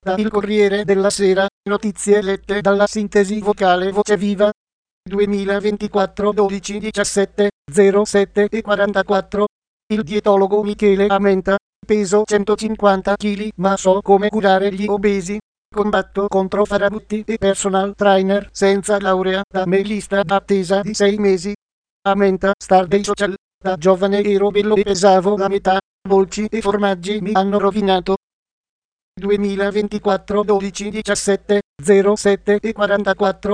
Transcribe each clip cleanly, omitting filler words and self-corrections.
Da Il Corriere della Sera, notizie lette dalla sintesi vocale Voce Viva. 2024 12 17 07 e 44. Il dietologo Michele Amenta. Peso 150 kg, ma so come curare gli obesi. Combatto contro farabutti e personal trainer senza laurea, da me lista d'attesa di 6 mesi. Amenta, star dei social. Da giovane ero bello e pesavo la metà. Dolci e formaggi mi hanno rovinato. 2024 12 17 07 e 44.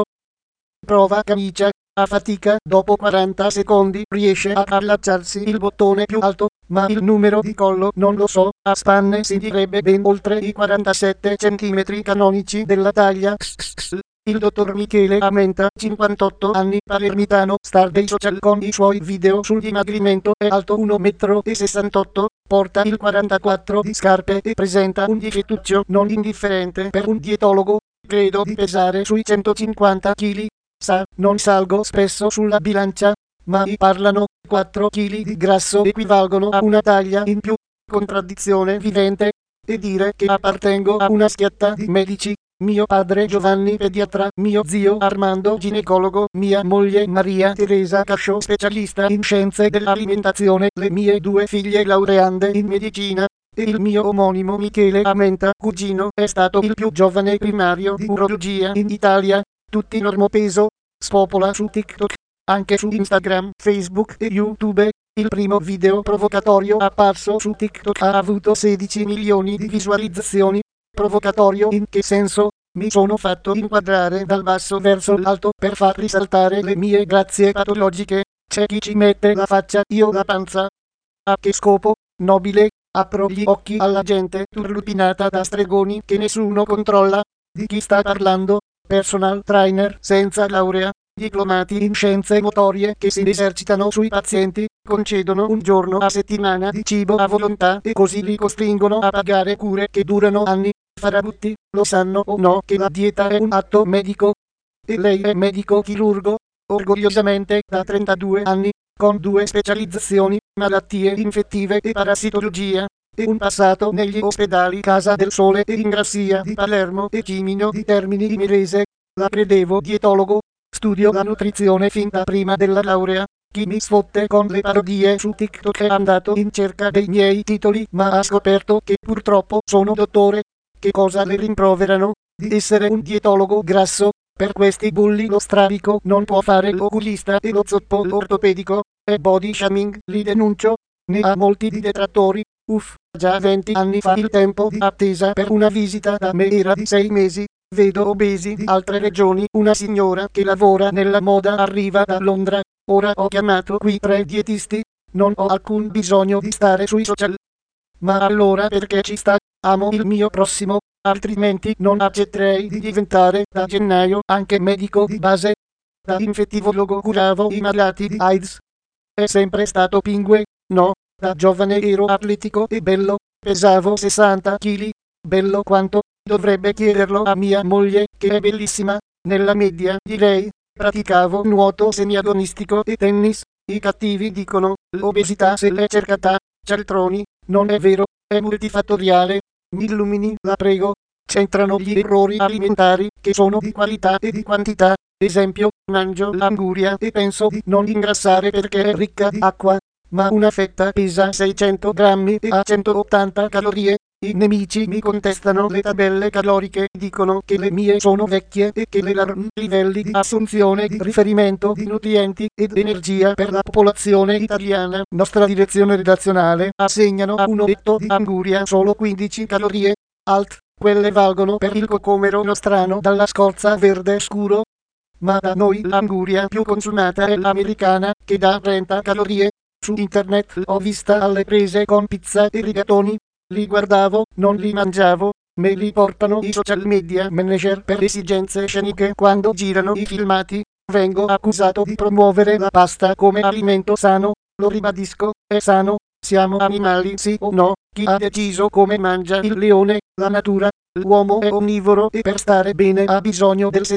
Prova camicia. A fatica, dopo 40 secondi, riesce a allacciarsi il bottone più alto, ma il numero di collo non lo so. A spanne si direbbe ben oltre i 47 cm canonici della taglia XXL. Il dottor Michele Amenta, 58 anni, palermitano, star dei social con i suoi video sul dimagrimento, è alto 1,68 m, porta il 44 di scarpe e presenta un difettuccio non indifferente per un dietologo. Credo di pesare sui 150 kg. Sa, non salgo spesso sulla bilancia, ma i parlano, 4 kg di grasso equivalgono a una taglia in più. Contraddizione vivente. E dire che appartengo a una schiatta di medici. Mio padre Giovanni pediatra, mio zio Armando ginecologo, mia moglie Maria Teresa Cascio specialista in scienze dell'alimentazione, le mie 2 figlie laureande in medicina, e il mio omonimo Michele Amenta, cugino, è stato il più giovane primario di urologia in Italia. Tutti normopeso, spopola su TikTok, anche su Instagram, Facebook e YouTube. Il primo video provocatorio apparso su TikTok ha avuto 16 milioni di visualizzazioni. Provocatorio in che senso? Mi sono fatto inquadrare dal basso verso l'alto per far risaltare le mie grazie patologiche. C'è chi ci mette la faccia, io la panza. A che scopo? Nobile. Apro gli occhi alla gente turlupinata da stregoni che nessuno controlla. Di chi sta parlando? Personal trainer senza laurea, diplomati in scienze motorie che si esercitano sui pazienti, concedono un giorno a settimana di cibo a volontà e così li costringono a pagare cure che durano anni. Farabutti, lo sanno o no che la dieta è un atto medico? E lei è medico chirurgo, orgogliosamente da 32 anni, con 2 specializzazioni, malattie infettive e parassitologia, e un passato negli ospedali Casa del Sole e Ingrassia di Palermo e Cimino di Termini Imerese. La credevo dietologo. Studio la nutrizione fin da prima della laurea. Chi mi sfotte con le parodie su TikTok è andato in cerca dei miei titoli, ma ha scoperto che purtroppo sono dottore. Che cosa le rimproverano? Di essere un dietologo grasso. Per questi bulli lo strabico non può fare l'oculista e lo zoppo l'ortopedico. È body shaming, li denuncio. Ne ha molti di detrattori. Uff, già 20 anni fa il tempo di attesa per una visita da me era di 6 mesi. Vedo obesi di altre regioni. Una signora che lavora nella moda arriva da Londra. Ora ho chiamato qui 3 dietisti. Non ho alcun bisogno di stare sui social. Ma allora perché ci sta? Amo il mio prossimo, altrimenti non accetterei di diventare da gennaio anche medico di base. Da infettivologo curavo i malati di AIDS. È sempre stato pingue? No, da giovane ero atletico e bello, pesavo 60 kg. Bello quanto? Dovrebbe chiederlo a mia moglie, che è bellissima. Nella media, direi. Praticavo nuoto semiagonistico e tennis. I cattivi dicono, l'obesità se l'è cercata. Cialtroni, non è vero, è multifattoriale. Mi illumini, la prego. C'entrano gli errori alimentari, che sono di qualità e di quantità. Esempio, mangio l'anguria e penso di non ingrassare perché è ricca di acqua. Ma una fetta pesa 600 grammi e ha 180 calorie. I nemici mi contestano le tabelle caloriche, dicono che le mie sono vecchie e che le livelli di assunzione di riferimento di nutrienti ed energia per la popolazione italiana. Nostra direzione redazionale assegnano a un etto di anguria solo 15 calorie. Alt, quelle valgono per il cocomero nostrano dalla scorza verde scuro. Ma da noi l'anguria più consumata è l'americana, che dà 30 calorie. Su internet ho vista alle prese con pizza e rigatoni. Li guardavo, non li mangiavo. Me li portano i social media manager per esigenze sceniche quando girano i filmati. Vengo accusato di promuovere la pasta come alimento sano. Lo ribadisco, è sano. Siamo animali sì o no? Chi ha deciso come mangia il leone? La natura. L'uomo è onnivoro e per stare bene ha bisogno del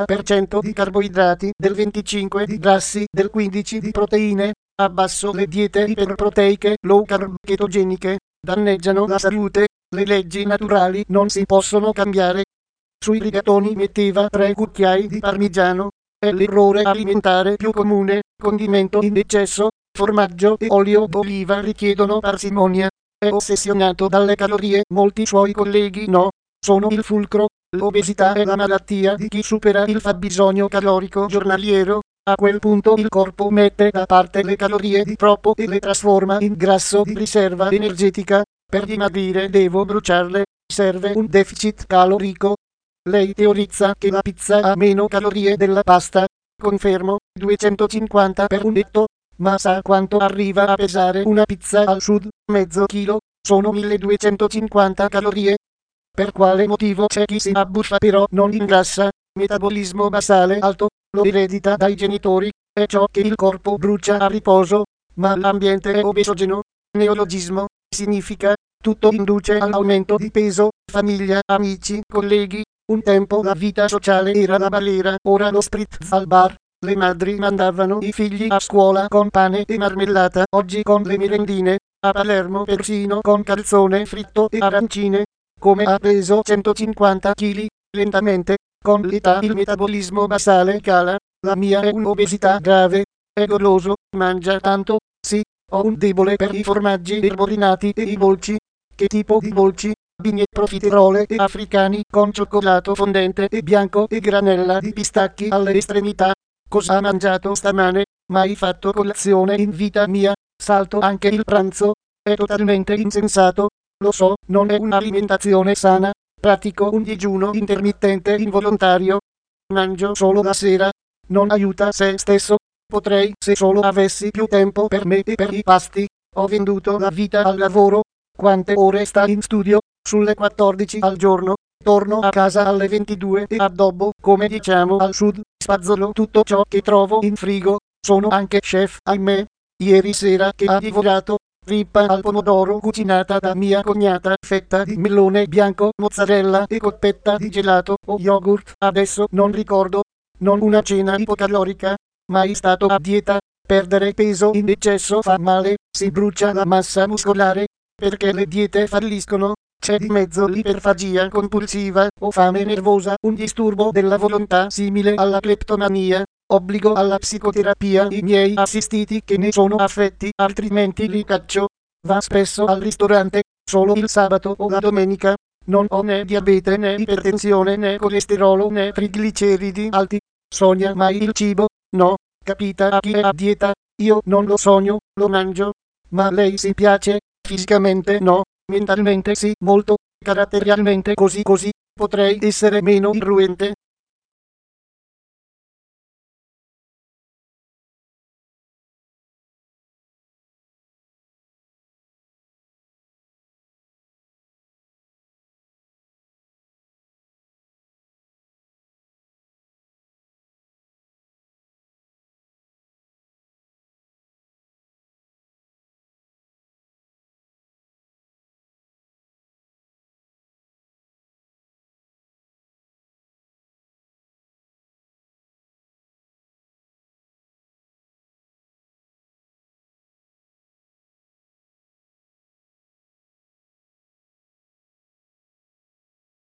60% di carboidrati, del 25% di grassi, del 15% di proteine. Abbasso le diete iperproteiche, low carb, chetogeniche. Danneggiano la salute. le leggi naturali non si possono cambiare. Sui rigatoni metteva 3 cucchiai di parmigiano. È l'errore alimentare più comune, condimento in eccesso, formaggio e olio d'oliva richiedono parsimonia. È ossessionato dalle calorie, molti suoi colleghi no, sono il fulcro. L'obesità è la malattia di chi supera il fabbisogno calorico giornaliero. A quel punto il corpo mette da parte le calorie di troppo e le trasforma in grasso di riserva energetica. Per dimagrire devo bruciarle, serve un deficit calorico. Lei teorizza che la pizza ha meno calorie della pasta. Confermo, 250 per un etto. Ma sa quanto arriva a pesare una pizza al sud? Mezzo chilo, sono 1250 calorie. Per quale motivo c'è chi si abbuffa però non ingrassa? Metabolismo basale alto, lo eredita dai genitori, è ciò che il corpo brucia a riposo, ma l'ambiente è obesogeno. Neologismo, significa, tutto induce all'aumento di peso, famiglia, amici, colleghi. Un tempo la vita sociale era la balera, ora lo spritz al bar. Le madri mandavano i figli a scuola con pane e marmellata, oggi con le merendine, a Palermo persino con calzone fritto e arancine. Come ha preso 150 kg, lentamente, con l'età il metabolismo basale cala, la mia è un'obesità grave, è goloso, mangia tanto, sì, ho un debole per i formaggi erborinati e i dolci. Che tipo di dolci? Bigne, profiterole e africani con cioccolato fondente e bianco e granella di pistacchi alle estremità. Cosa ha mangiato stamane? Mai fatto colazione in vita mia, salto anche il pranzo, è totalmente insensato. Lo so, non è un'alimentazione sana, pratico un digiuno intermittente involontario. Mangio solo la sera, non aiuta se stesso. Potrei se solo avessi più tempo per me e per i pasti. Ho venduto la vita al lavoro. Quante ore sta in studio? Sulle 14 al giorno. Torno a casa alle 22 e addobbo, come diciamo al sud, spazzolo tutto ciò che trovo in frigo. Sono anche chef, ahimè. Ieri sera che ha divorato rippa al pomodoro cucinata da mia cognata, fetta di melone bianco, mozzarella e coppetta di gelato o yogurt, adesso non ricordo. Non una cena ipocalorica, mai stato a dieta. Perdere peso in eccesso fa male, si brucia la massa muscolare. Perché le diete falliscono? C'è di mezzo l'iperfagia compulsiva o fame nervosa, un disturbo della volontà simile alla cleptomania. Obbligo alla psicoterapia i miei assistiti che ne sono affetti, altrimenti li caccio. Va spesso al ristorante, solo il sabato o la domenica. Non ho né diabete né ipertensione né colesterolo né trigliceridi alti. Sogna mai il cibo? No, capita a chi è a dieta. Io non lo sogno, lo mangio. Ma lei si piace? Fisicamente no, mentalmente sì, molto, caratterialmente così. Potrei essere meno irruente,